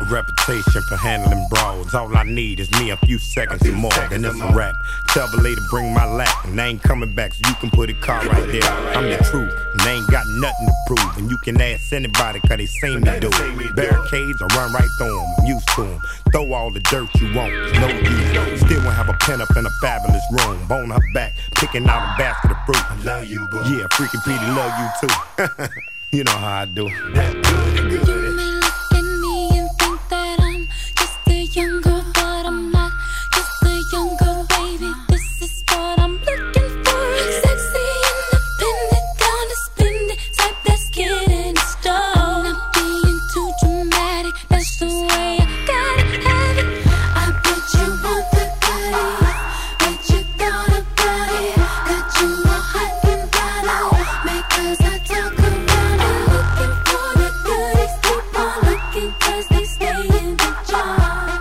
reputation for handling brawls. All I need is me a few seconds or more, then it's a rap. Tell the lady bring my lap, and they ain't coming back, so you can put a car right there. I'm the truth, and they ain't got nothing to prove. And you can ask anybody, cause they seen me do it. Barricades, I run right through them, I'm used to them. Throw all the dirt you want, no use. Still won't have a pen up in a fabulous room. Bone her back, picking out a basket of fruit. I love you, boo. Yeah, freaking Petey love you too. You know how I do. That good and good. You may look at me and think that I'm just a young girl, but I'm not just a young girl, baby. This is what I'm looking for. Sexy, independent, down to spend it, type that's getting started. I'm not being too dramatic, that's the way I gotta have it. I bet you want the goodies, bet you thought about it. Got you all hot and bothered, because I talk around it. Looking for the goodies, keep on looking, cause they stay in the jar.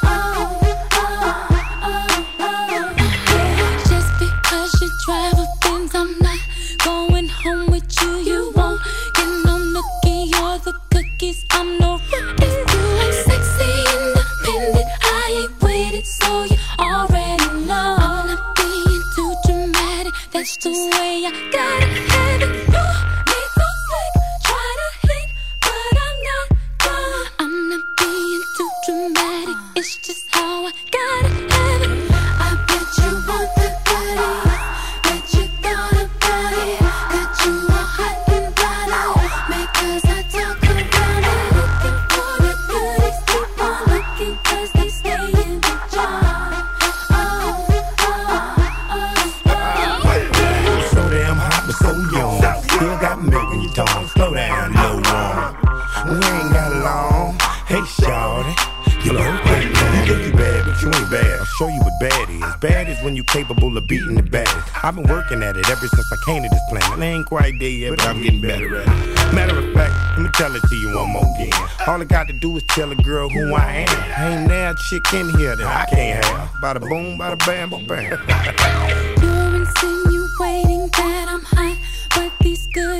Yeah. Just because you drive a Benz, I'm not going home with you. You won't get no nookie or the cookies. I'm no rookie. I'm sexy, independent, I ain't waited, so you already know. I'm not being too dramatic, that's the way I gotta have it. Me so slick, try to hit, but I'm not done. I'm not being too dramatic, it's just how I gotta have it. I bet you want the goodies, bet you thought about it. Got you all hot and bothered, because I talk around it. Looking for the goodies, keep on looking, cause they stay in the jar. So damn hot but so young. Still got milk in your tongue. Slow down, little one. We ain't got long. Hey, shawty. You know, you think you bad, but you ain't bad. I'll show you what bad is. Bad is when you capable of beating the baddest. I've been working at it ever since I came to this planet. I ain't quite there yet, but I'm getting better at it. Matter of fact, let me tell it to you one more again. All I got to do is tell a girl who I am. Ain't there a chick in here that I can't have. Bada boom, bada bam, bam. You're insinuating that I'm hot, but these good